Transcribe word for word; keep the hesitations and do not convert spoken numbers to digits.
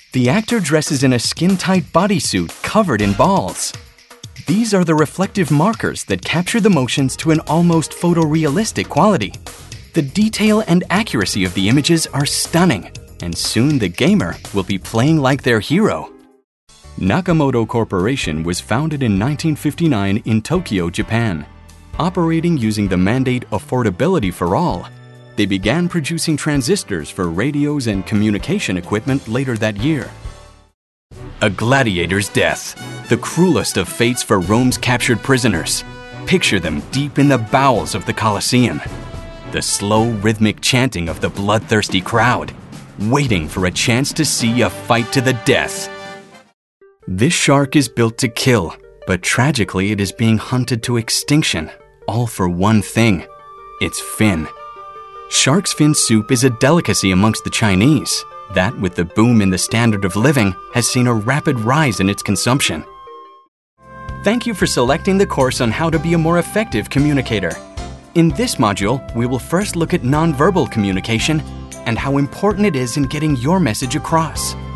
The actor dresses in a skin-tight bodysuit covered in balls. These are the reflective markers that capture the motions to an almost photorealistic quality. The detail and accuracy of the images are stunning, and soon the gamer will be playing like their hero. Nakamoto Corporation was founded in nineteen fifty-nine in Tokyo, Japan. Operating using the mandate affordability for all, they began producing transistors for radios and communication equipment later that year. A gladiator's death, the cruelest of fates for Rome's captured prisoners. Picture them deep in the bowels of the Colosseum. The slow, rhythmic chanting of the bloodthirsty crowd, waiting for a chance to see a fight to the death. This shark is built to kill, but tragically it is being hunted to extinction, all for one thing: its fin. Shark's fin soup is a delicacy amongst the Chinese that, with the boom in the standard of living, has seen a rapid rise in its consumption. Thank you for selecting the course on how to be a more effective communicator. In this module, we will first look at nonverbal communication and how important it is in getting your message across.